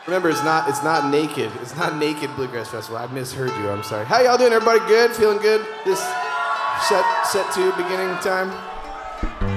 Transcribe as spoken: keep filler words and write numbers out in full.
Remember, it's not it's not naked. It's not naked Bluegrass Festival. I misheard you. I'm sorry. How y'all doing? Everybody good? Feeling good? This set set two beginning time.